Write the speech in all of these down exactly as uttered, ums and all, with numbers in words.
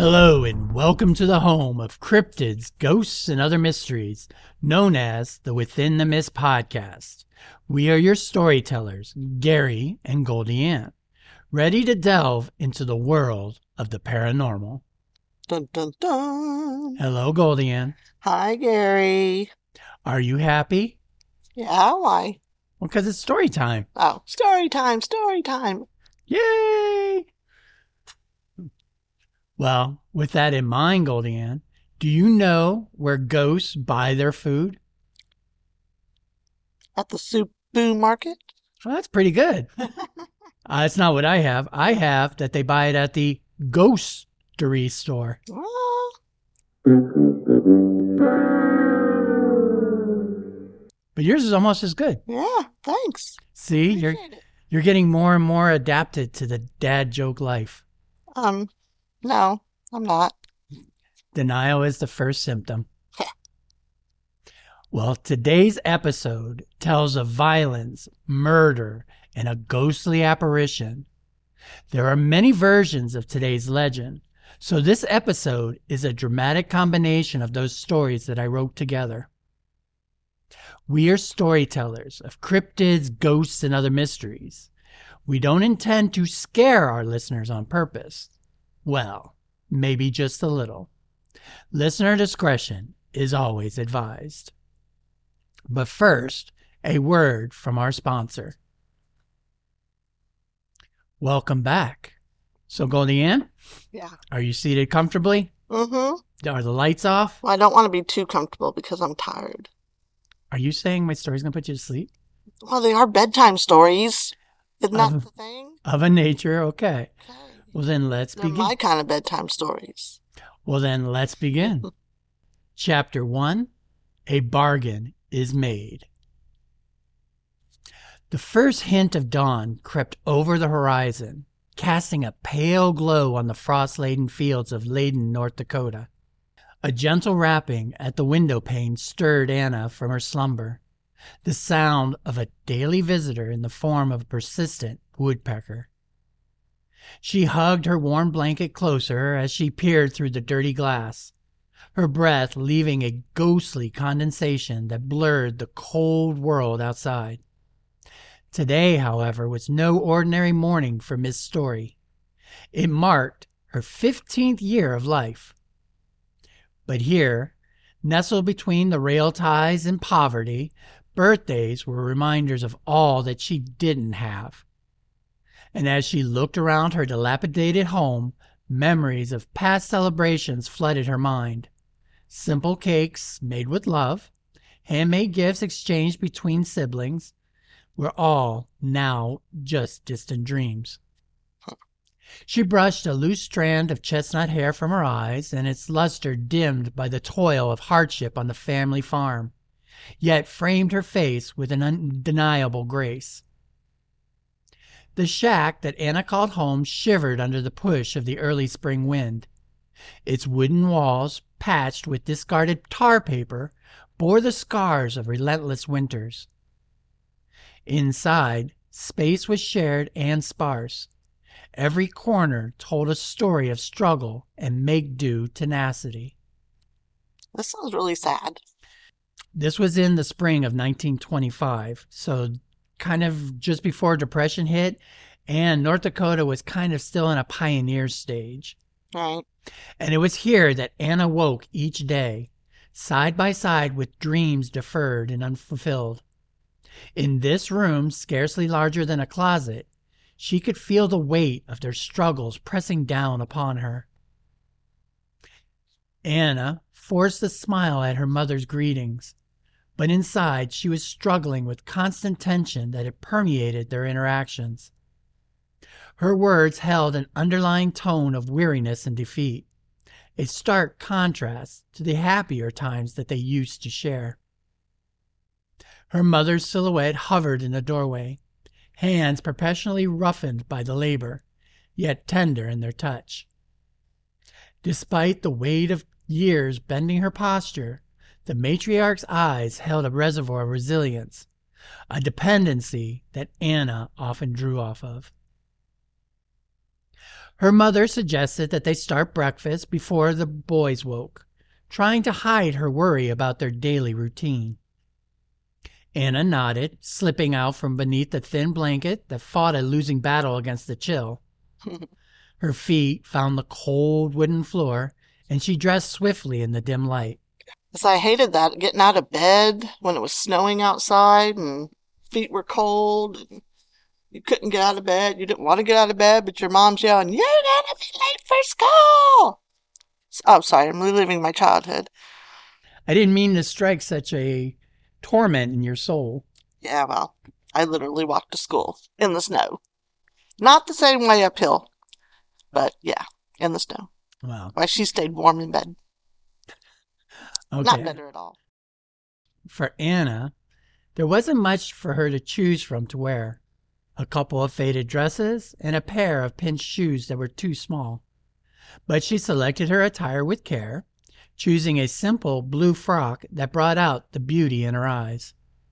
Hello and welcome to the home of cryptids, ghosts, and other mysteries, known as the Within the Mist podcast. We are your storytellers, Gary and Goldie Ann, ready to delve into the world of the paranormal. Dun, dun, dun. Hello, Goldie Ann. Hi, Gary. Are you happy? Yeah, why? Well, because it's story time. Oh, story time, story time. Yay! Well, with that in mind, Goldie Ann, do you know where ghosts buy their food? At the soup boom market? Well, that's pretty good. uh, that's not what I have. I have that they buy it at the ghostery store. Oh. But yours is almost as good. Yeah, thanks. See, you're Appreciate it. you're getting more and more adapted to the dad joke life. Um, no, I'm not. Denial is the first symptom. Well, today's episode tells of violence, murder, and a ghostly apparition. There are many versions of today's legend, so this episode is a dramatic combination of those stories that I wrote together. We are storytellers of cryptids, ghosts, and other mysteries. We don't intend to scare our listeners on purpose. Well, maybe just a little. Listener discretion is always advised. But first, a word from our sponsor. Welcome back. So, Goldie Ann, Yeah. are you seated comfortably? Mm-hmm. Are the lights off? Well, I don't want to be too comfortable because I'm tired. Are you saying my story's going to put you to sleep? Well, they are bedtime stories. Isn't that Of- the thing? Of a nature, okay. Okay. Well, then let's They're begin. my kind of bedtime stories. Well, then let's begin. Chapter one, A Bargain is Made. The first hint of dawn crept over the horizon, casting a pale glow on the frost-laden fields of Leyden, North Dakota. A gentle rapping at the window pane stirred Anna from her slumber, the sound of a daily visitor in the form of a persistent woodpecker. She hugged her warm blanket closer as she peered through the dirty glass, her breath leaving a ghostly condensation that blurred the cold world outside. Today, however, was no ordinary morning for Miss Story. It marked her fifteenth year of life. But here, nestled between the rail ties and poverty, birthdays were reminders of all that she didn't have. And as she looked around her dilapidated home, memories of past celebrations flooded her mind. Simple cakes made with love, handmade gifts exchanged between siblings, were all now just distant dreams. She brushed a loose strand of chestnut hair from her eyes, and its luster dimmed by the toil of hardship on the family farm, yet framed her face with an undeniable grace. The shack that Anna called home shivered under the push of the early spring wind. Its wooden walls, patched with discarded tar paper, bore the scars of relentless winters. Inside, space was shared and sparse. Every corner told a story of struggle and make-do tenacity. This sounds really sad. This was in the spring of nineteen twenty-five, so kind of just before Depression hit, and North Dakota was kind of still in a pioneer stage. Right. And it was here that Anna woke each day, side by side with dreams deferred and unfulfilled. In this room, scarcely larger than a closet, she could feel the weight of their struggles pressing down upon her. Anna forced a smile at her mother's greetings, but inside she was struggling with constant tension that had permeated their interactions. Her words held an underlying tone of weariness and defeat, a stark contrast to the happier times that they used to share. Her mother's silhouette hovered in the doorway, hands perpetually roughened by the labor, yet tender in their touch. Despite the weight of years bending her posture, the matriarch's eyes held a reservoir of resilience, a dependency that Anna often drew off of. Her mother suggested that they start breakfast before the boys woke, trying to hide her worry about their daily routine. Anna nodded, slipping out from beneath the thin blanket that fought a losing battle against the chill. Her feet found the cold wooden floor, and she dressed swiftly in the dim light. Yes, I hated that, getting out of bed when it was snowing outside and feet were cold. And you couldn't get out of bed. You didn't want to get out of bed, but your mom's yelling, "You're gonna be late for school!" Oh, sorry, I'm reliving my childhood. I didn't mean to strike such a torment in your soul. Yeah, well, I literally walked to school in the snow. Not the same way uphill, but yeah, in the snow. Wow. Why, she stayed warm in bed. Okay. Not better at all. For Anna, there wasn't much for her to choose from to wear. A couple of faded dresses and a pair of pinched shoes that were too small. But she selected her attire with care, choosing a simple blue frock that brought out the beauty in her eyes.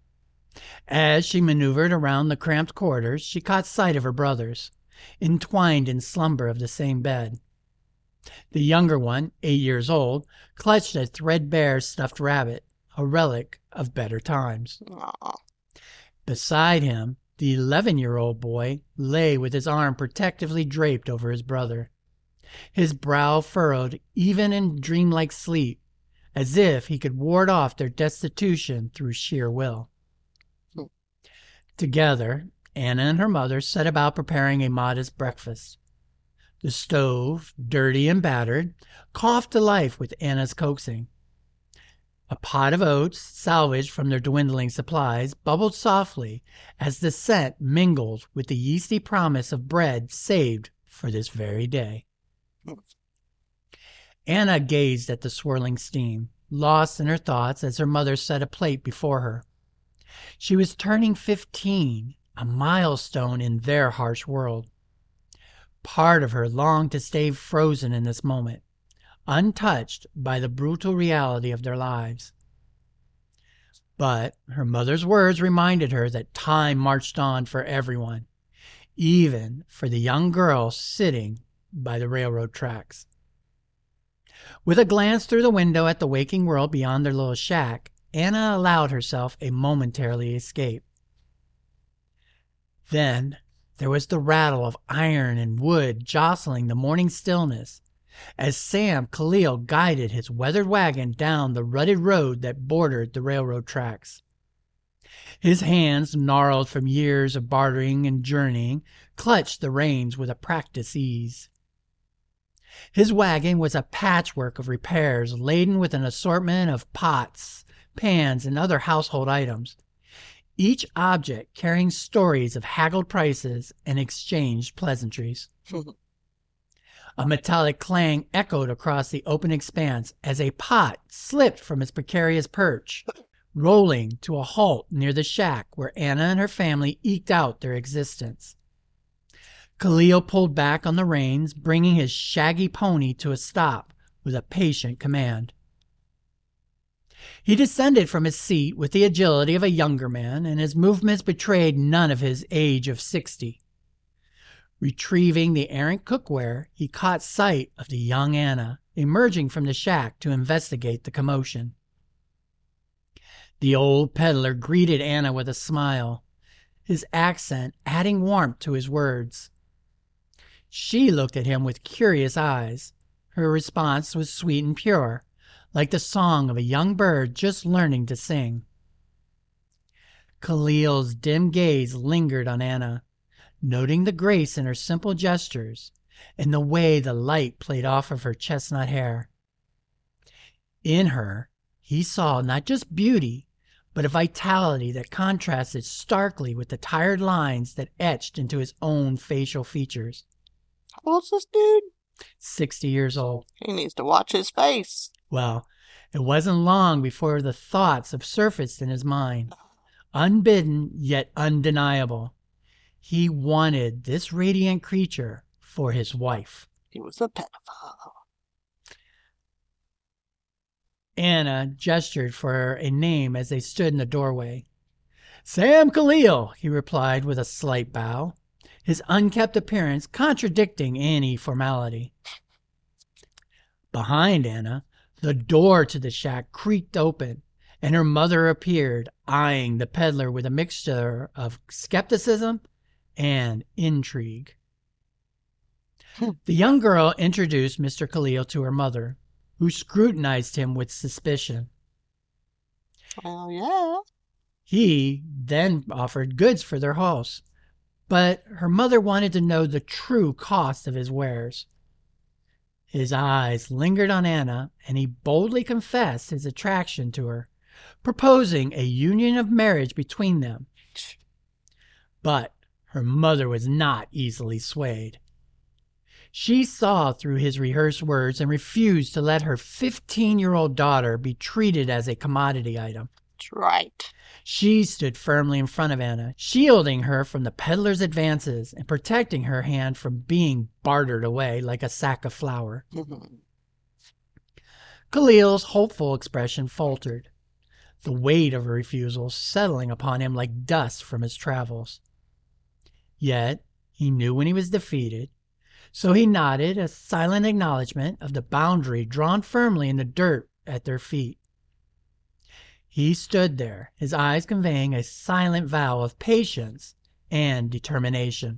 As she maneuvered around the cramped quarters, she caught sight of her brothers, entwined in slumber of the same bed. The younger one, eight years old, clutched a threadbare stuffed rabbit, a relic of better times. Aww. Beside him, the eleven-year-old boy lay with his arm protectively draped over his brother, his brow furrowed even in dreamlike sleep, as if he could ward off their destitution through sheer will. Hmm. Together, Anna and her mother set about preparing a modest breakfast. The stove, dirty and battered, coughed to life with Anna's coaxing. A pot of oats, salvaged from their dwindling supplies, bubbled softly as the scent mingled with the yeasty promise of bread saved for this very day. Anna gazed at the swirling steam, lost in her thoughts as her mother set a plate before her. She was turning fifteen, a milestone in their harsh world. Part of her longed to stay frozen in this moment, untouched by the brutal reality of their lives. But her mother's words reminded her that time marched on for everyone, even for the young girl sitting by the railroad tracks. With a glance through the window at the waking world beyond their little shack, Anna allowed herself a momentary escape. Then there was the rattle of iron and wood jostling the morning stillness as Sam Khalil guided his weathered wagon down the rutted road that bordered the railroad tracks. His hands, gnarled from years of bartering and journeying, clutched the reins with a practiced ease. His wagon was a patchwork of repairs laden with an assortment of pots, pans, and other household items, each object carrying stories of haggled prices and exchanged pleasantries. A metallic clang echoed across the open expanse as a pot slipped from its precarious perch, rolling to a halt near the shack where Anna and her family eked out their existence. Khalil pulled back on the reins, bringing his shaggy pony to a stop with a patient command. He descended from his seat with the agility of a younger man, and his movements betrayed none of his age of sixty. Retrieving the errant cookware, he caught sight of the young Anna emerging from the shack to investigate the commotion. The old peddler greeted Anna with a smile, his accent adding warmth to his words. She looked at him with curious eyes. Her response was sweet and pure, like the song of a young bird just learning to sing. Khalil's dim gaze lingered on Anna, noting the grace in her simple gestures and the way the light played off of her chestnut hair. In her, he saw not just beauty, but a vitality that contrasted starkly with the tired lines that etched into his own facial features. How old's this dude? Sixty years old. He needs to watch his face. Well, it wasn't long before the thoughts have surfaced in his mind, unbidden yet undeniable. He wanted this radiant creature for his wife. He was a pedophile. Anna gestured for a name as they stood in the doorway. Sam Khalil, he replied with a slight bow. his unkempt appearance contradicting any formality. Behind Anna, the door to the shack creaked open, and her mother appeared, eyeing the peddler with a mixture of skepticism and intrigue. The young girl introduced Mister Khalil to her mother, who scrutinized him with suspicion. Well, yeah. He then offered goods for their house, but her mother wanted to know the true cost of his wares. His eyes lingered on Anna, and he boldly confessed his attraction to her, proposing a union of marriage between them. But her mother was not easily swayed. She saw through his rehearsed words and refused to let her fifteen-year-old daughter be treated as a commodity item. That's right. She stood firmly in front of Anna, shielding her from the peddler's advances and protecting her hand from being bartered away like a sack of flour. Mm-hmm. Khalil's hopeful expression faltered, the weight of her refusal settling upon him like dust from his travels. Yet he knew when he was defeated, so he nodded a silent acknowledgement of the boundary drawn firmly in the dirt at their feet. He stood there, his eyes conveying a silent vow of patience and determination.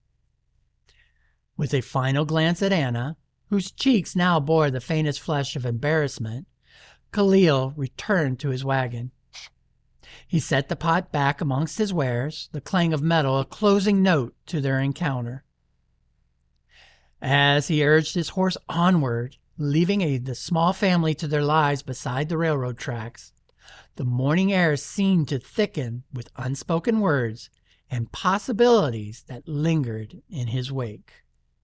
With a final glance at Anna, whose cheeks now bore the faintest flush of embarrassment, Khalil returned to his wagon. He set the pot back amongst his wares, the clang of metal a closing note to their encounter. As he urged his horse onward, leaving a, the small family to their lives beside the railroad tracks, the morning air seemed to thicken with unspoken words and possibilities that lingered in his wake.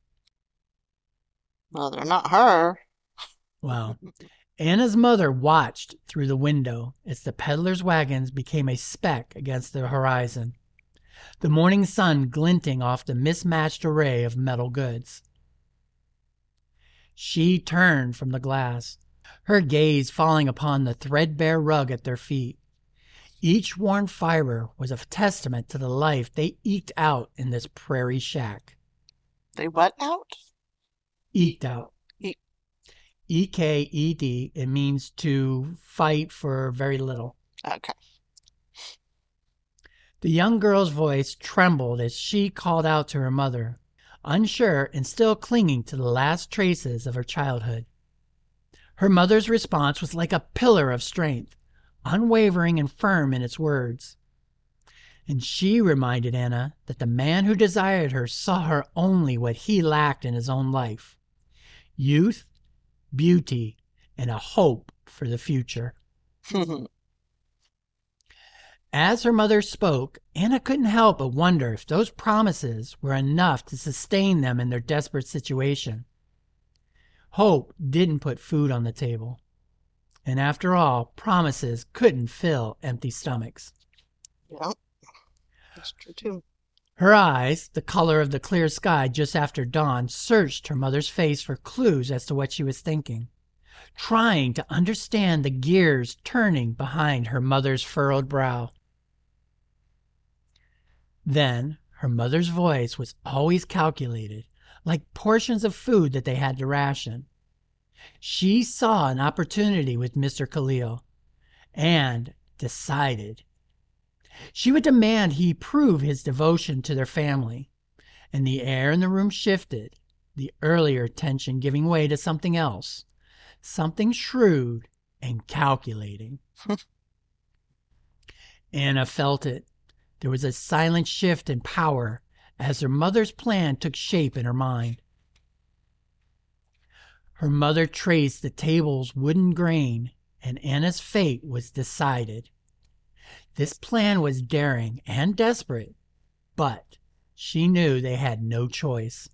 Well, they're not her. Well, Anna's mother watched through the window as the peddler's wagons became a speck against the horizon, the morning sun glinting off the mismatched array of metal goods. She turned from the glass, her gaze falling upon the threadbare rug at their feet. Each worn fiber was a testament to the life they eked out in this prairie shack. They what out? Eked out. E- E K E D. It means to fight for very little. Okay. The young girl's voice trembled as she called out to her mother, unsure and still clinging to the last traces of her childhood. Her mother's response was like a pillar of strength, unwavering and firm in its words. And she reminded Anna that the man who desired her saw her only what he lacked in his own life: youth, beauty, and a hope for the future. As her mother spoke, Anna couldn't help but wonder if those promises were enough to sustain them in their desperate situation. Hope didn't put food on the table. And after all, promises couldn't fill empty stomachs. Yeah, that's true too. Her eyes, the color of the clear sky just after dawn, searched her mother's face for clues as to what she was thinking, trying to understand the gears turning behind her mother's furrowed brow. Then her mother's voice was always calculated, like portions of food that they had to ration. She saw an opportunity with Mister Khalil and decided. She would demand he prove his devotion to their family, and the air in the room shifted, the earlier tension giving way to something else, something shrewd and calculating. Anna felt it. There was a silent shift in power as her mother's plan took shape in her mind. Her mother traced the table's wooden grain, and Anna's fate was decided. This plan was daring and desperate, but she knew they had no choice.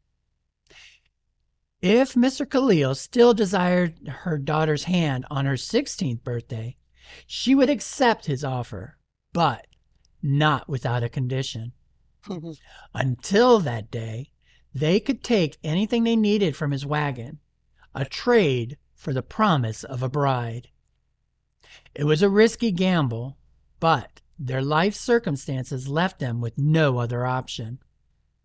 If Mister Khalil still desired her daughter's hand on her sixteenth birthday, she would accept his offer, but not without a condition. Until that day, they could take anything they needed from his wagon, a trade for the promise of a bride. It was a risky gamble, but their life circumstances left them with no other option.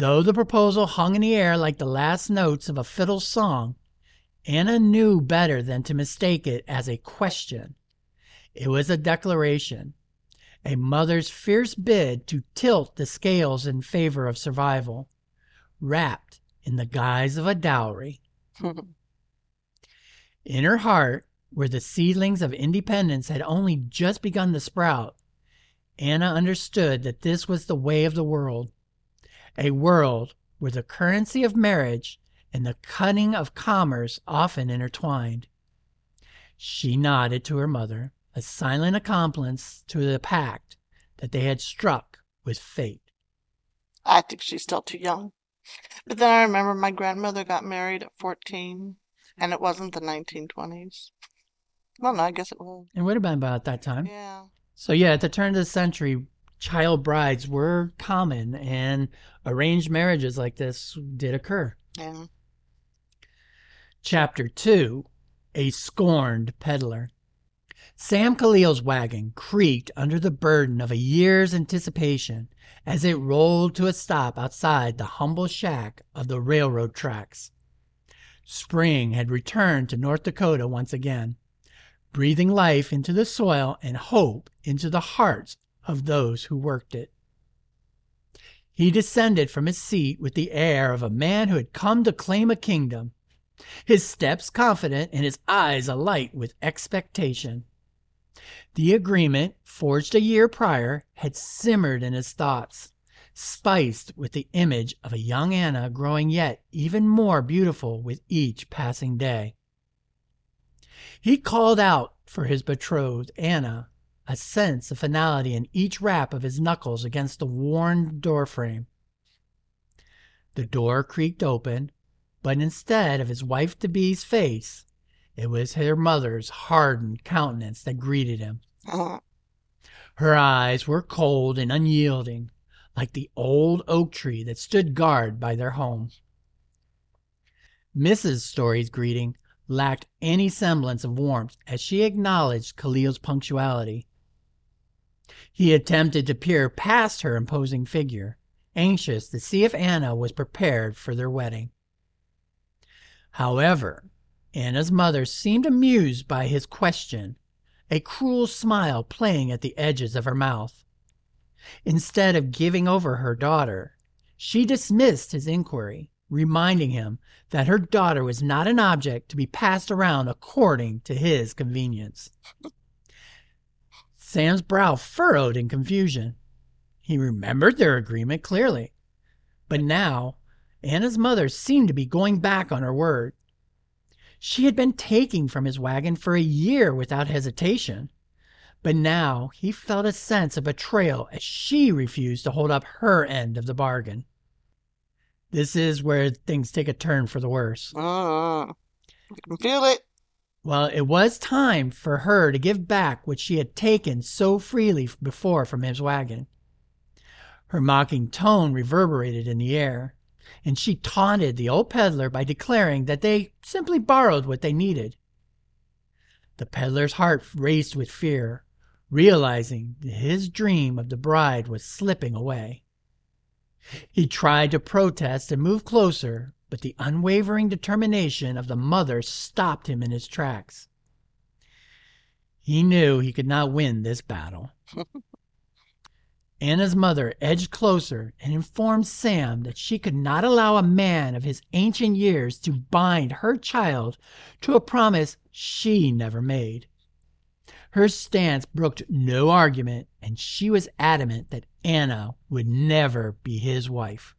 Though the proposal hung in the air like the last notes of a fiddle song, Anna knew better than to mistake it as a question. It was a declaration, a mother's fierce bid to tilt the scales in favor of survival, wrapped in the guise of a dowry. In her heart, where the seedlings of independence had only just begun to sprout, Anna understood that this was the way of the world, a world where the currency of marriage and the cunning of commerce often intertwined. She nodded to her mother, a silent accomplice to the pact that they had struck with fate. I think she's still too young. But then I remember my grandmother got married at fourteen, and it wasn't the nineteen twenties. Well, no, I guess it was. It would have been about that time. Yeah. So yeah, at the turn of the century, child brides were common, and arranged marriages like this did occur. Yeah. Chapter two, A Scorned Peddler. Sam Khalil's wagon creaked under the burden of a year's anticipation as it rolled to a stop outside the humble shack of the railroad tracks. Spring had returned to North Dakota once again, breathing life into the soil and hope into the hearts of those who worked it. He descended from his seat with the air of a man who had come to claim a kingdom, his steps confident and his eyes alight with expectation. The agreement, forged a year prior, had simmered in his thoughts, spiced with the image of a young Anna growing yet even more beautiful with each passing day. He called out for his betrothed, Anna, a sense of finality in each rap of his knuckles against the worn doorframe. The door creaked open, but instead of his wife-to-be's face, it was her mother's hardened countenance that greeted him. Her eyes were cold and unyielding, like the old oak tree that stood guard by their home. Missus Story's greeting lacked any semblance of warmth as she acknowledged Khalil's punctuality. He attempted to peer past her imposing figure, anxious to see if Anna was prepared for their wedding. However, Anna's mother seemed amused by his question, a cruel smile playing at the edges of her mouth. Instead of giving over her daughter, she dismissed his inquiry, reminding him that her daughter was not an object to be passed around according to his convenience. Sam's brow furrowed in confusion. He remembered their agreement clearly, but now Anna's mother seemed to be going back on her word. She had been taking from his wagon for a year without hesitation, but now he felt a sense of betrayal as she refused to hold up her end of the bargain. This is where things take a turn for the worse. Uh, I can feel it. Well, it was time for her to give back what she had taken so freely before from his wagon. Her mocking tone reverberated in the air, and she taunted the old peddler by declaring that they simply borrowed what they needed. The peddler's heart raced with fear, realizing that his dream of the bride was slipping away. He tried to protest and move closer, but the unwavering determination of the mother stopped him in his tracks. He knew he could not win this battle. Anna's mother edged closer and informed Sam that she could not allow a man of his ancient years to bind her child to a promise she never made. Her stance brooked no argument, and she was adamant that Anna would never be his wife.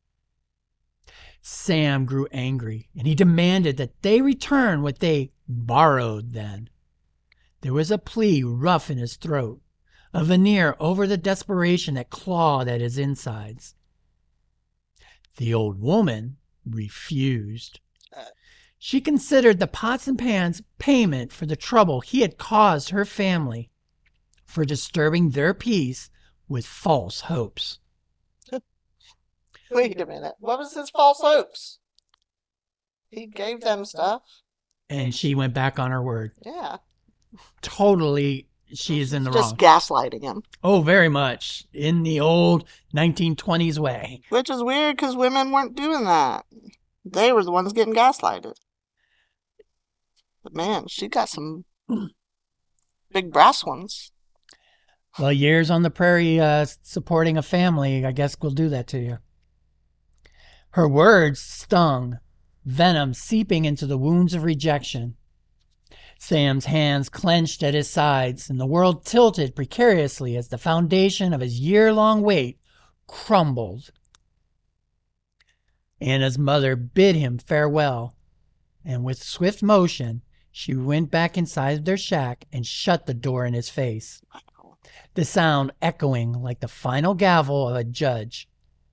Sam grew angry, and he demanded that they return what they borrowed then. There was a plea rough in his throat, a veneer over the desperation that clawed at his insides. The old woman refused. She considered the pots and pans payment for the trouble he had caused her family, for disturbing their peace with false hopes. Wait a minute. What was his false hopes? He gave them stuff. And she went back on her word. Yeah. Totally she is in the Just wrong. gaslighting him. Oh, very much. In the old nineteen twenties way. Which is weird because women weren't doing that. They were the ones getting gaslighted. But man, she got some big brass ones. Well, years on the prairie uh, supporting a family, I guess will do that to you. Her words stung, venom seeping into the wounds of rejection. Sam's hands clenched at his sides, and the world tilted precariously as the foundation of his year-long wait crumbled. Anna's mother bid him farewell, and with swift motion, she went back inside their shack and shut the door in his face, the sound echoing like the final gavel of a judge.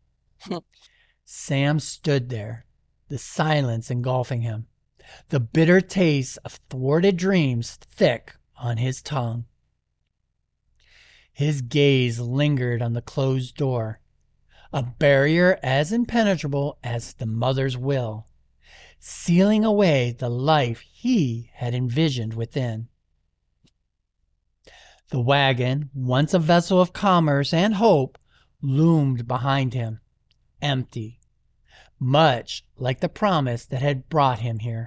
Sam stood there, the silence engulfing him, the bitter taste of thwarted dreams thick on his tongue. His gaze lingered on the closed door, a barrier as impenetrable as the mother's will, sealing away the life he had envisioned within. The wagon, once a vessel of commerce and hope, loomed behind him, empty, much like the promise that had brought him here.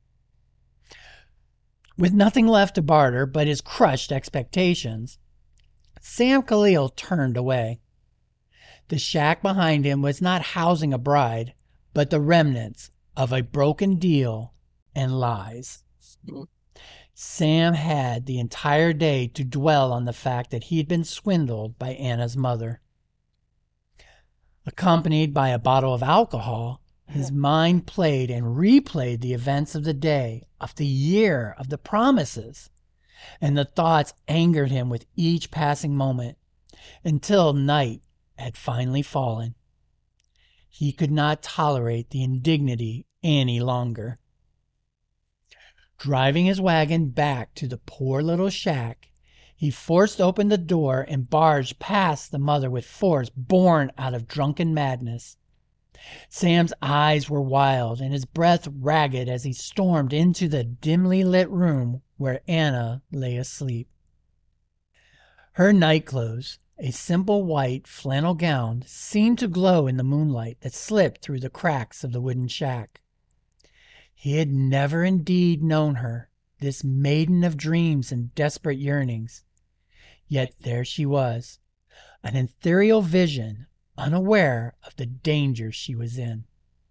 With nothing left to barter but his crushed expectations, Sam Khalil turned away. The shack behind him was not housing a bride, but the remnants of a broken deal and lies. Sam had the entire day to dwell on the fact that he had been swindled by Anna's mother. Accompanied by a bottle of alcohol, his mind played and replayed the events of the day, of the year, of the promises, and the thoughts angered him with each passing moment, until night had finally fallen. He could not tolerate the indignity any longer. Driving his wagon back to the poor little shack, he forced open the door and barged past the mother with force born out of drunken madness. Sam's eyes were wild and his breath ragged as he stormed into the dimly lit room where Anna lay asleep. Her nightclothes, a simple white flannel gown, seemed to glow in the moonlight that slipped through the cracks of the wooden shack. He had never indeed known her, this maiden of dreams and desperate yearnings. Yet there she was, an ethereal vision, unaware of the danger she was in.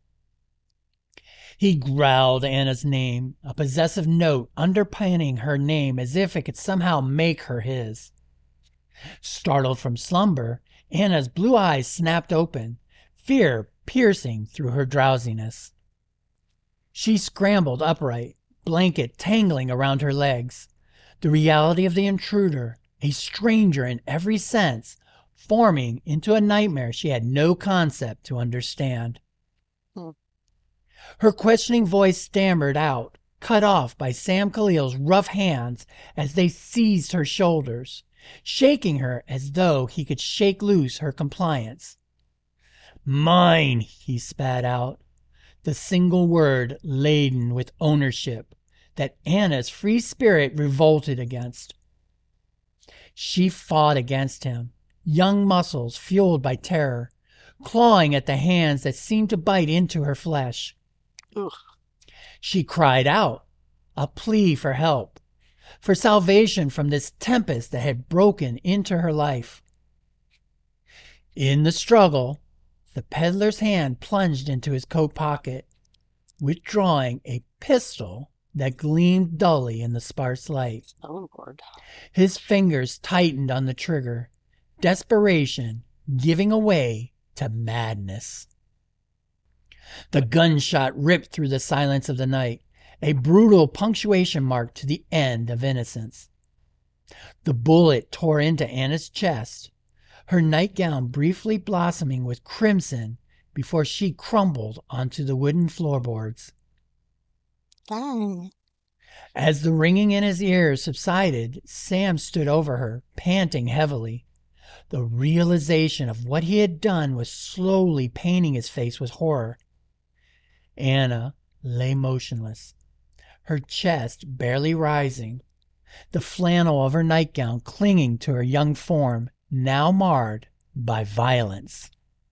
He growled Anna's name, a possessive note underpinning her name as if it could somehow make her his. Startled from slumber, Anna's blue eyes snapped open, fear piercing through her drowsiness. She scrambled upright, blanket tangling around her legs. The reality of the intruder, a stranger in every sense, forming into a nightmare she had no concept to understand. Hmm. Her questioning voice stammered out, cut off by Sam Khalil's rough hands as they seized her shoulders, shaking her as though he could shake loose her compliance. "Mine," he spat out, the single word laden with ownership that Anna's free spirit revolted against. She fought against him, young muscles fueled by terror, clawing at the hands that seemed to bite into her flesh. Ugh. She cried out, a plea for help, for salvation from this tempest that had broken into her life. In the struggle, the peddler's hand plunged into his coat pocket, withdrawing a pistol that gleamed dully in the sparse light. Oh, Lord. His fingers tightened on the trigger, desperation giving way to madness. The gunshot ripped through the silence of the night, a brutal punctuation mark to the end of innocence. The bullet tore into Anna's chest, her nightgown briefly blossoming with crimson before she crumbled onto the wooden floorboards. Dang. As the ringing in his ears subsided, Sam stood over her, panting heavily. The realization of what he had done was slowly painting his face with horror. Anna lay motionless, her chest barely rising, the flannel of her nightgown clinging to her young form, now marred by violence.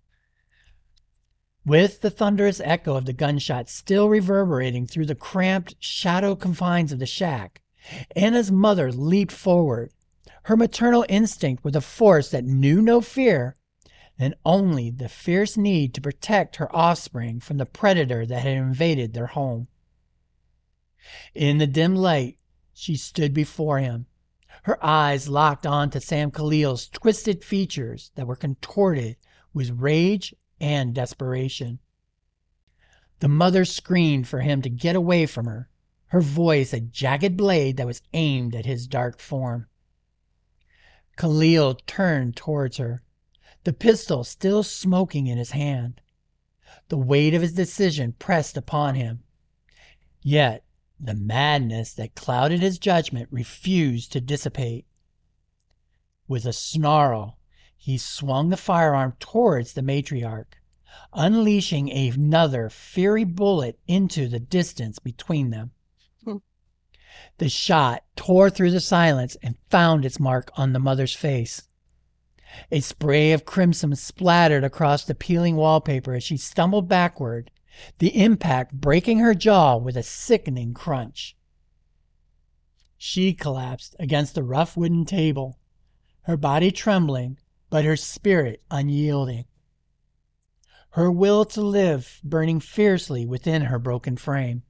With the thunderous echo of the gunshot still reverberating through the cramped shadow confines of the shack, Anna's mother leaped forward, her maternal instinct with a force that knew no fear, and only the fierce need to protect her offspring from the predator that had invaded their home. In the dim light, she stood before him, her eyes locked onto Sam Khalil's twisted features that were contorted with rage and desperation. The mother screamed for him to get away from her, her voice a jagged blade that was aimed at his dark form. Khalil turned towards her, the pistol still smoking in his hand. The weight of his decision pressed upon him. Yet the madness that clouded his judgment refused to dissipate. With a snarl, he swung the firearm towards the matriarch, unleashing another fiery bullet into the distance between them. Hmm. The shot tore through the silence and found its mark on the mother's face. A spray of crimson splattered across the peeling wallpaper as she stumbled backward, the impact breaking her jaw with a sickening crunch. She collapsed against the rough wooden table, her body trembling, but her spirit unyielding. Her will to live burning fiercely within her broken frame.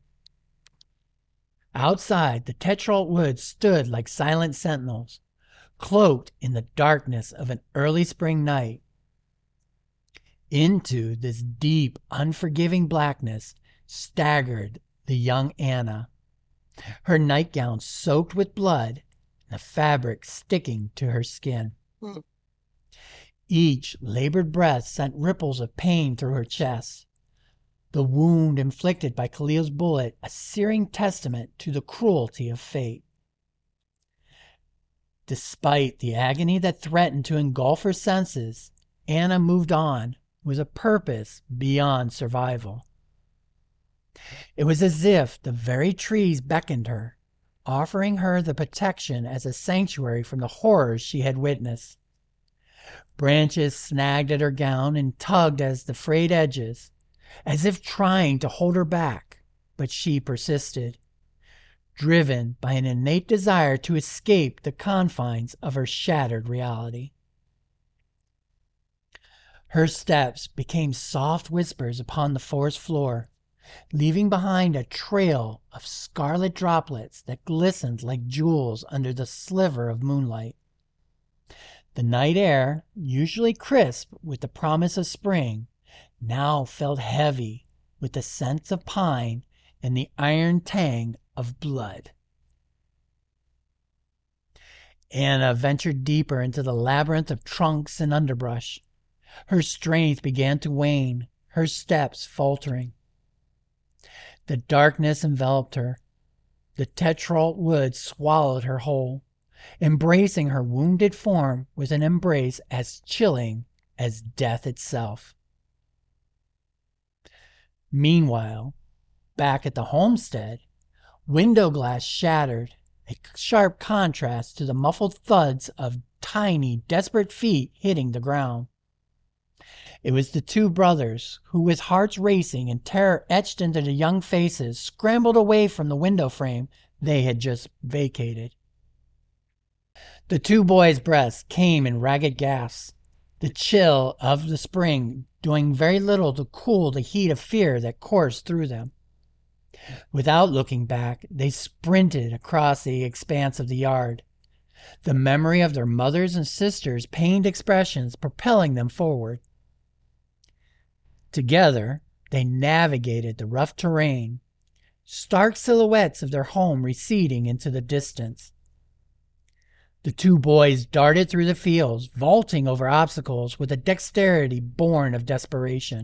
Outside, the Tetralt woods stood like silent sentinels, cloaked in the darkness of an early spring night. Into this deep, unforgiving blackness staggered the young Anna, her nightgown soaked with blood and the fabric sticking to her skin. Hmm. Each labored breath sent ripples of pain through her chest, the wound inflicted by Khalil's bullet a searing testament to the cruelty of fate. Despite the agony that threatened to engulf her senses, Anna moved on with a purpose beyond survival. It was as if the very trees beckoned her, offering her the protection as a sanctuary from the horrors she had witnessed. Branches snagged at her gown and tugged at the frayed edges, as if trying to hold her back, but she persisted, driven by an innate desire to escape the confines of her shattered reality. Her steps became soft whispers upon the forest floor, leaving behind a trail of scarlet droplets that glistened like jewels under the sliver of moonlight. The night air, usually crisp with the promise of spring, now felt heavy with the scent of pine and the iron tang of blood. Anna ventured deeper into the labyrinth of trunks and underbrush. Her strength began to wane, her steps faltering. The darkness enveloped her. The Tetralt woods swallowed her whole, embracing her wounded form with an embrace as chilling as death itself. Meanwhile, back at the homestead, window glass shattered, a sharp contrast to the muffled thuds of tiny, desperate feet hitting the ground. It was the two brothers who, with hearts racing and terror etched into the young faces, scrambled away from the window frame they had just vacated. The two boys' breaths came in ragged gasps, the chill of the spring doing very little to cool the heat of fear that coursed through them. Without looking back, they sprinted across the expanse of the yard, the memory of their mothers' and sisters' pained expressions propelling them forward. Together, they navigated the rough terrain, stark silhouettes of their home receding into the distance. The two boys darted through the fields, vaulting over obstacles with a dexterity born of desperation.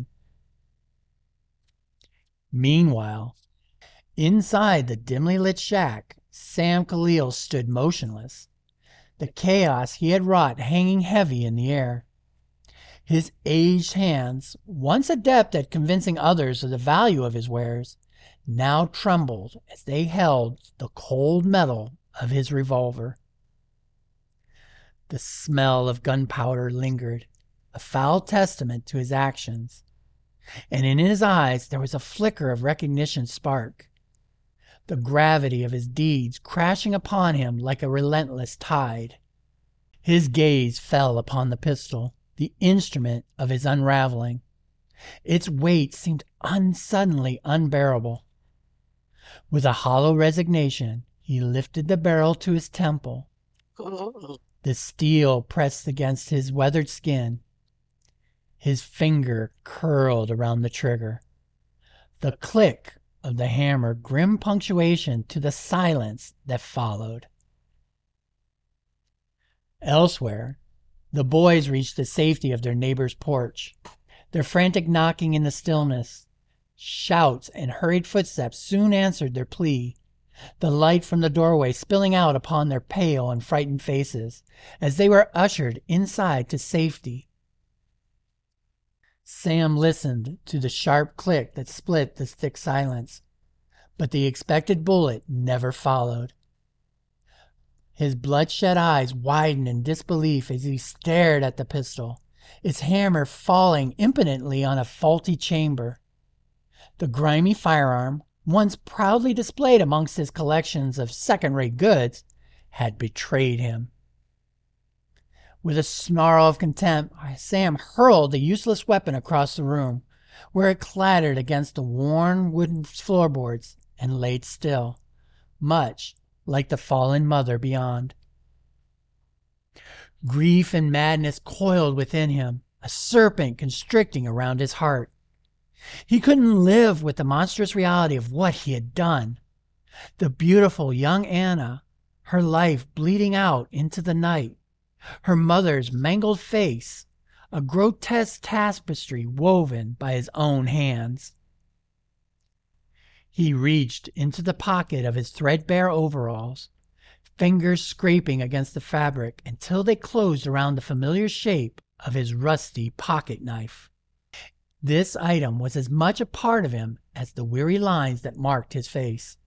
Meanwhile, inside the dimly lit shack, Sam Khalil stood motionless, the chaos he had wrought hanging heavy in the air. His aged hands, once adept at convincing others of the value of his wares, now trembled as they held the cold metal of his revolver. The smell of gunpowder lingered, a foul testament to his actions, and in his eyes there was a flicker of recognition spark. The gravity of his deeds crashing upon him like a relentless tide. His gaze fell upon the pistol, the instrument of his unraveling. Its weight seemed unsuddenly unbearable. With a hollow resignation, he lifted the barrel to his temple. The steel pressed against his weathered skin. His finger curled around the trigger. The click of the hammer grim punctuation to the silence that followed. Elsewhere, the boys reached the safety of their neighbor's porch. Their frantic knocking in the stillness, shouts, and hurried footsteps soon answered their plea, the light from the doorway spilling out upon their pale and frightened faces as they were ushered inside to safety. Sam listened to the sharp click that split the thick silence, but the expected bullet never followed. His bloodshot eyes widened in disbelief as he stared at the pistol, its hammer falling impotently on a faulty chamber. The grimy firearm, once proudly displayed amongst his collections of second-rate goods, had betrayed him. With a snarl of contempt, Sam hurled the useless weapon across the room, where it clattered against the worn wooden floorboards and laid still, much like the fallen mother beyond. Grief and madness coiled within him, a serpent constricting around his heart. He couldn't live with the monstrous reality of what he had done. The beautiful young Anna, her life bleeding out into the night, her mother's mangled face, a grotesque tapestry woven by his own hands. He reached into the pocket of his threadbare overalls, fingers scraping against the fabric until they closed around the familiar shape of his rusty pocket knife. This item was as much a part of him as the weary lines that marked his face.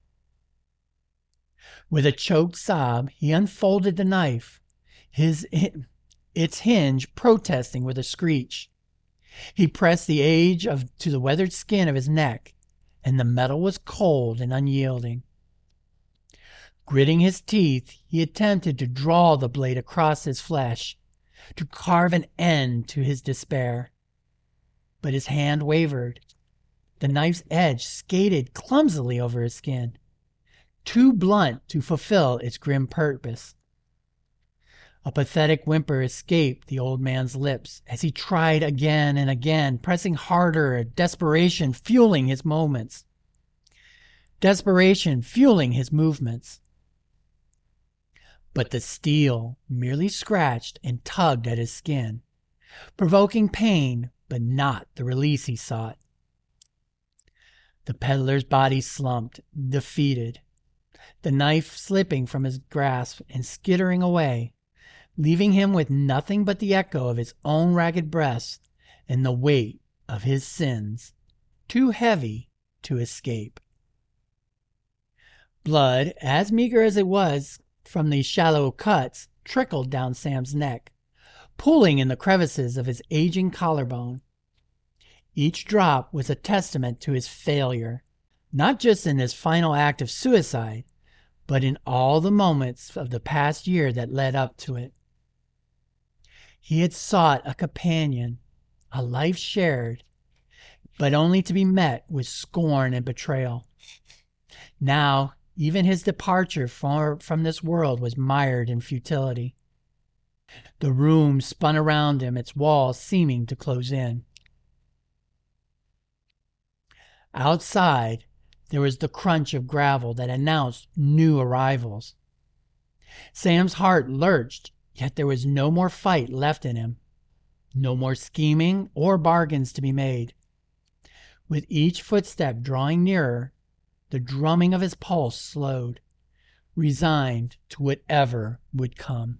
With a choked sob, he unfolded the knife, his its hinge protesting with a screech. He pressed the edge of to the weathered skin of his neck, and the metal was cold and unyielding. Gritting his teeth, he attempted to draw the blade across his flesh, to carve an end to his despair. But his hand wavered. The knife's edge skated clumsily over his skin, too blunt to fulfill its grim purpose. A pathetic whimper escaped the old man's lips as he tried again and again, pressing harder, desperation fueling his moments. Desperation fueling his movements. But the steel merely scratched and tugged at his skin, provoking pain, but not the release he sought. The peddler's body slumped, defeated, the knife slipping from his grasp and skittering away, leaving him with nothing but the echo of his own ragged breast and the weight of his sins, too heavy to escape. Blood, as meager as it was from these shallow cuts, trickled down Sam's neck, pooling in the crevices of his aging collarbone. Each drop was a testament to his failure, not just in his final act of suicide, but in all the moments of the past year that led up to it. He had sought a companion, a life shared, but only to be met with scorn and betrayal. Now, even his departure from, from this world was mired in futility. The room spun around him, its walls seeming to close in. Outside, there was the crunch of gravel that announced new arrivals. Sam's heart lurched, yet there was no more fight left in him, no more scheming or bargains to be made. With each footstep drawing nearer, the drumming of his pulse slowed, resigned to whatever would come.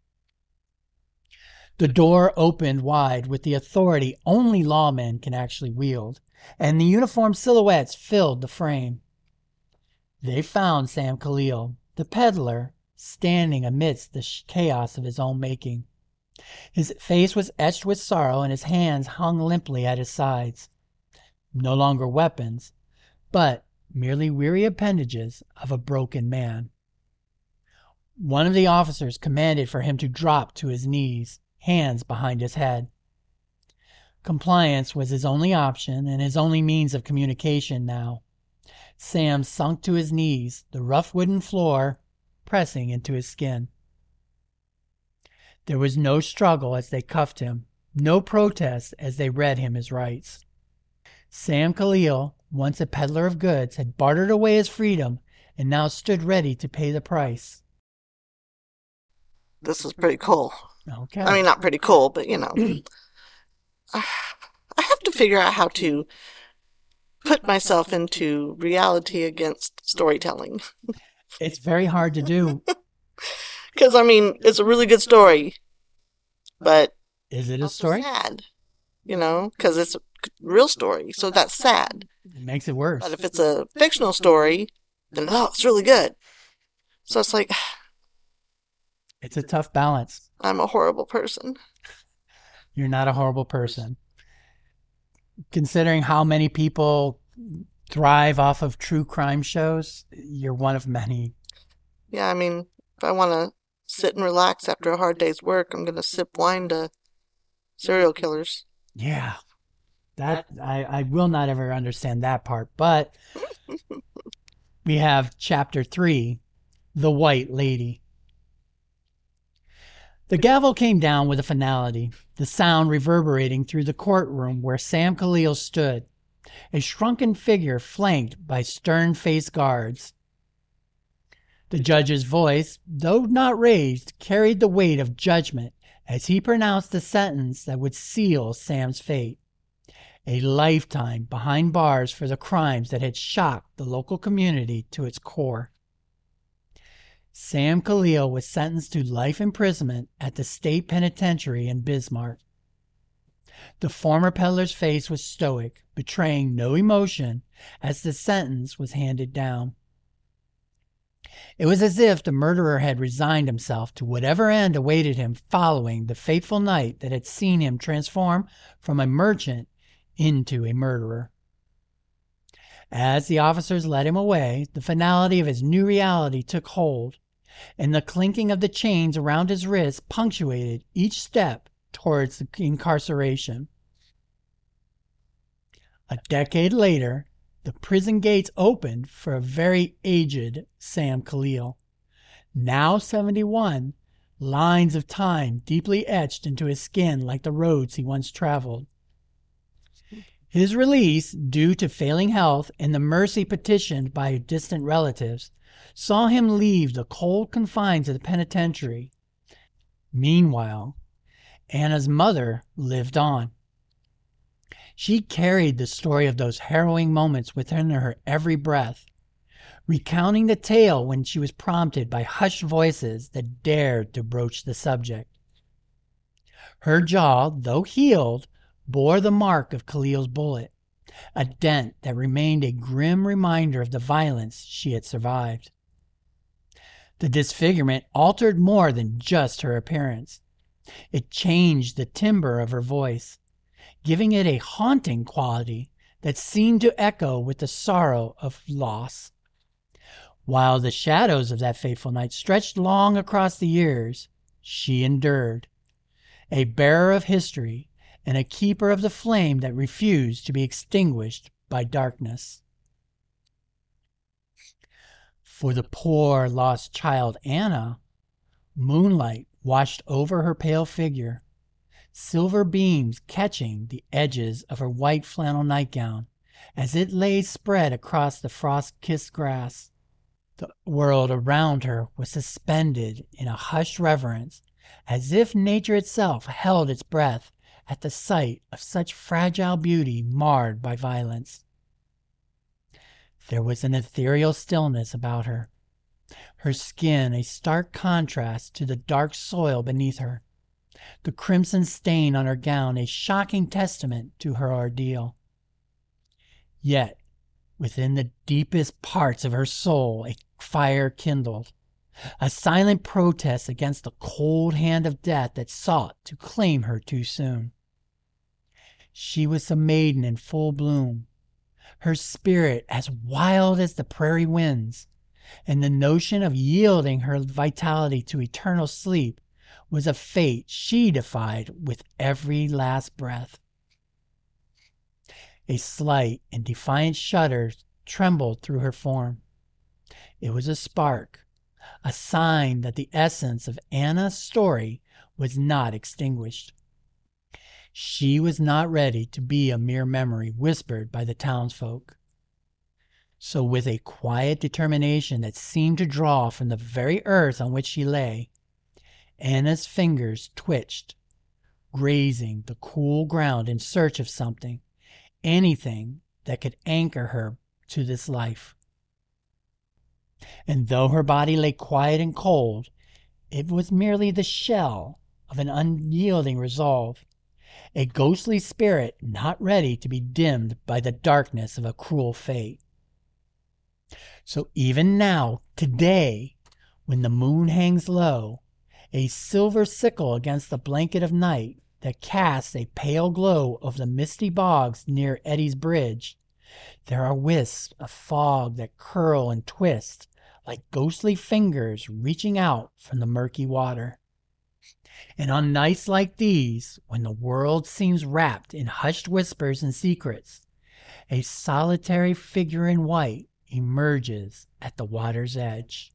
The door opened wide with the authority only lawmen can actually wield, and the uniformed silhouettes filled the frame. They found Sam Khalil, the peddler standing amidst the chaos of his own making. His face was etched with sorrow, and his hands hung limply at his sides. No longer weapons, but merely weary appendages of a broken man. One of the officers commanded for him to drop to his knees, hands behind his head. Compliance was his only option and his only means of communication now. Sam sunk to his knees, the rough wooden floor pressing into his skin. There was no struggle as they cuffed him, no protest as they read him his rights. Sam Khalil, once a peddler of goods, had bartered away his freedom and now stood ready to pay the price. This is pretty cool. Okay. I mean, not pretty cool, but, you know. I have to figure out how to put myself into reality against storytelling. It's very hard to do. Because, I mean, it's a really good story, but... Is it a story? Sad, you know, because it's a real story, so that's sad. It makes it worse. But if it's a fictional story, then, oh, it's really good. So it's like... It's a tough balance. I'm a horrible person. You're not a horrible person. Considering how many people thrive off of true crime shows, you're one of many. Yeah, I mean, if I want to sit and relax after a hard day's work, I'm going to sip wine to serial killers. Yeah. That I, I will not ever understand that part. But we have chapter three, The White Lady. The gavel came down with a finality, the sound reverberating through the courtroom where Sam Khalil stood, a shrunken figure flanked by stern-faced guards. The judge's voice, though not raised, carried the weight of judgment as he pronounced the sentence that would seal Sam's fate. A lifetime behind bars for the crimes that had shocked the local community to its core. Sam Khalil was sentenced to life imprisonment at the state penitentiary in Bismarck. The former peddler's face was stoic, betraying no emotion as the sentence was handed down. It was as if the murderer had resigned himself to whatever end awaited him following the fateful night that had seen him transform from a merchant into a murderer. As the officers led him away, the finality of his new reality took hold, and the clinking of the chains around his wrists punctuated each step towards the incarceration. A decade later, the prison gates opened for a very aged Sam Khalil. Now seventy-one, lines of time deeply etched into his skin like the roads he once traveled. His release, due to failing health and the mercy petitioned by distant relatives, saw him leave the cold confines of the penitentiary. Meanwhile, Anna's mother lived on. She carried the story of those harrowing moments within her every breath, recounting the tale when she was prompted by hushed voices that dared to broach the subject. Her jaw, though healed, bore the mark of Khalil's bullet, a dent that remained a grim reminder of the violence she had survived. The disfigurement altered more than just her appearance. It changed the timbre of her voice, giving it a haunting quality that seemed to echo with the sorrow of loss. While the shadows of that fateful night stretched long across the years, she endured, a bearer of history and a keeper of the flame that refused to be extinguished by darkness. For the poor lost child Anna, moonlight washed over her pale figure, silver beams catching the edges of her white flannel nightgown as it lay spread across the frost-kissed grass. The world around her was suspended in a hushed reverence, as if nature itself held its breath at the sight of such fragile beauty marred by violence. There was an ethereal stillness about her, her skin a stark contrast to the dark soil beneath her, the crimson stain on her gown a shocking testament to her ordeal. Yet, within the deepest parts of her soul a fire kindled, a silent protest against the cold hand of death that sought to claim her too soon. She was a maiden in full bloom, her spirit as wild as the prairie winds, and the notion of yielding her vitality to eternal sleep was a fate she defied with every last breath. A slight and defiant shudder trembled through her form. It was a spark, a sign that the essence of Anna's story was not extinguished. She was not ready to be a mere memory whispered by the townsfolk. So with a quiet determination that seemed to draw from the very earth on which she lay, Anna's fingers twitched, grazing the cool ground in search of something, anything that could anchor her to this life. And though her body lay quiet and cold, it was merely the shell of an unyielding resolve, a ghostly spirit not ready to be dimmed by the darkness of a cruel fate. So even now, today, when the moon hangs low, a silver sickle against the blanket of night that casts a pale glow over the misty bogs near Eddy's Bridge, there are wisps of fog that curl and twist like ghostly fingers reaching out from the murky water. And on nights like these, when the world seems wrapped in hushed whispers and secrets, a solitary figure in white emerges at the water's edge.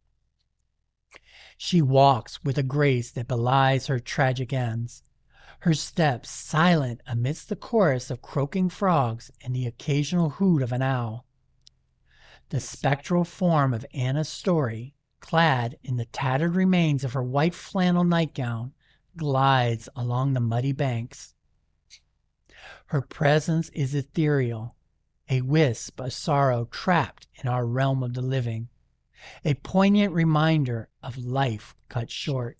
She walks with a grace that belies her tragic ends, her steps silent amidst the chorus of croaking frogs and the occasional hoot of an owl. The spectral form of Anna's story, clad in the tattered remains of her white flannel nightgown, glides along the muddy banks. Her presence is ethereal, a wisp of sorrow trapped in our realm of the living, a poignant reminder of life cut short.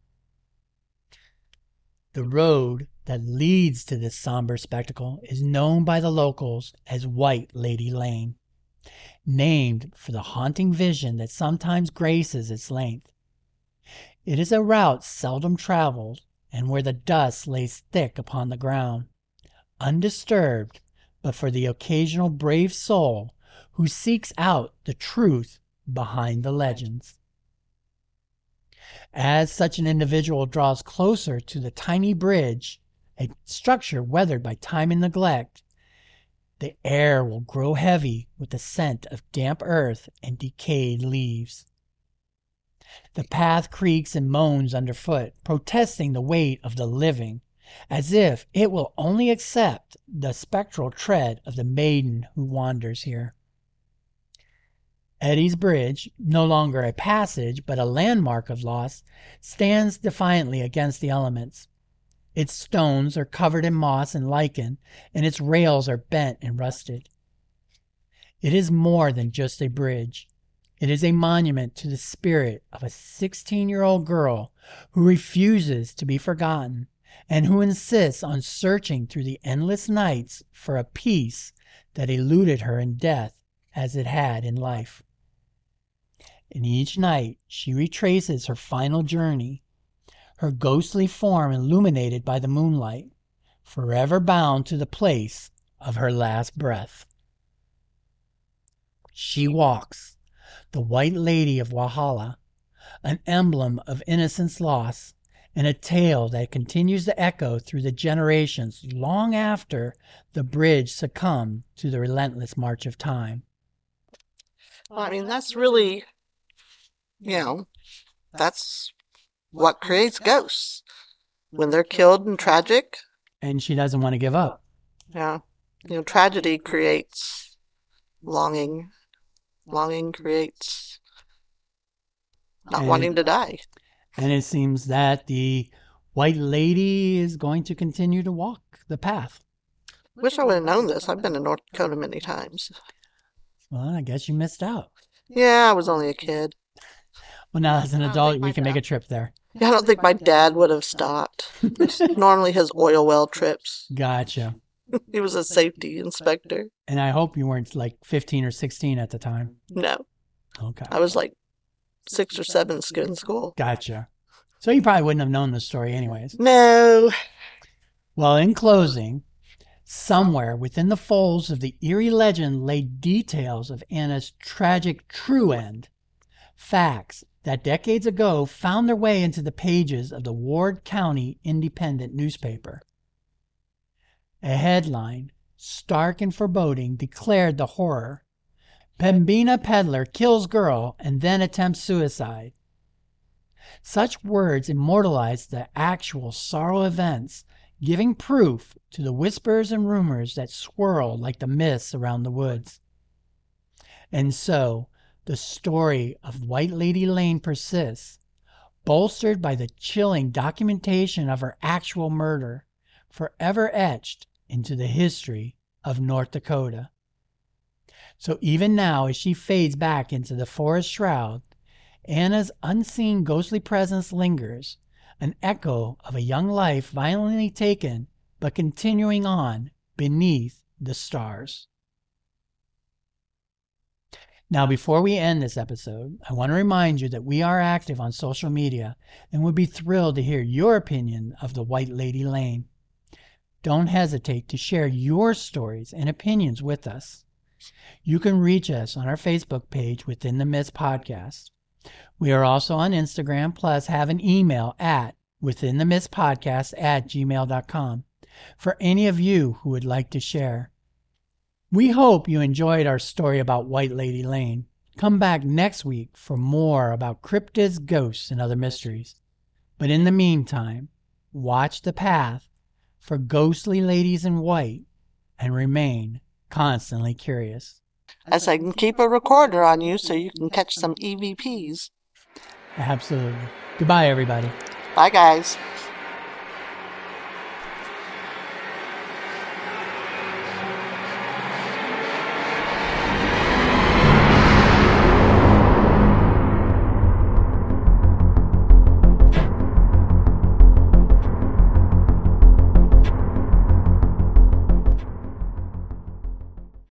The road that leads to this somber spectacle is known by the locals as White Lady Lane, named for the haunting vision that sometimes graces its length. It is a route seldom traveled and where the dust lays thick upon the ground, undisturbed but for the occasional brave soul who seeks out the truth behind the legends. As such an individual draws closer to the tiny bridge, a structure weathered by time and neglect, the air will grow heavy with the scent of damp earth and decayed leaves. The path creaks and moans underfoot, protesting the weight of the living, as if it will only accept the spectral tread of the maiden who wanders here. Eddy's Bridge, no longer a passage but a landmark of loss, stands defiantly against the elements. Its stones are covered in moss and lichen, and its rails are bent and rusted. It is more than just a bridge. It is a monument to the spirit of a sixteen-year-old girl who refuses to be forgotten and who insists on searching through the endless nights for a peace that eluded her in death as it had in life. And each night she retraces her final journey, her ghostly form illuminated by the moonlight, forever bound to the place of her last breath. She walks, the White Lady of Walhalla, an emblem of innocence lost, and a tale that continues to echo through the generations long after the bridge succumbed to the relentless march of time. Well, I mean, that's really, you know, that's what creates ghosts. When they're killed and tragic. And she doesn't want to give up. Yeah. You know, tragedy creates longing. Longing creates not and, wanting to die. And it seems that the White Lady is going to continue to walk the path. Wish I would have known this. I've been to North Dakota many times. Well, I guess you missed out. Yeah, I was only a kid. Well, now as an adult, we can make a trip there. Yeah, I don't think my dad would have stopped. It's normally his oil well trips. Gotcha. He was a safety inspector. And I hope you weren't like fifteen or sixteen at the time. No. Okay. I was like six or seven skin school. Gotcha. So you probably wouldn't have known the story anyways. No. Well, in closing, somewhere within the folds of the eerie legend lay details of Anna's tragic true end. Facts that decades ago found their way into the pages of the Ward County Independent newspaper. A headline, stark and foreboding, declared the horror. Pembina peddler kills girl and then attempts suicide. Such words immortalized the actual sorrow events, giving proof to the whispers and rumors that swirl like the mists around the woods. And so, the story of White Lady Lane persists, bolstered by the chilling documentation of her actual murder, forever etched into the history of North Dakota. So even now, as she fades back into the forest shroud, Anna's unseen ghostly presence lingers, an echo of a young life violently taken but continuing on beneath the stars. Now, before we end this episode, I want to remind you that we are active on social media and would be thrilled to hear your opinion of the White Lady Lane. Don't hesitate to share your stories and opinions with us. You can reach us on our Facebook page Within the Mist Podcast. We are also on Instagram, plus have an email at withinthemistpodcast at gmail dot com for any of you who would like to share. We hope you enjoyed our story about White Lady Lane. Come back next week for more about cryptids, ghosts, and other mysteries. But in the meantime, watch the path for ghostly ladies in white and remain constantly curious. As I can keep a recorder on you so you can catch some E V Ps. Absolutely. Goodbye, everybody. Bye, guys.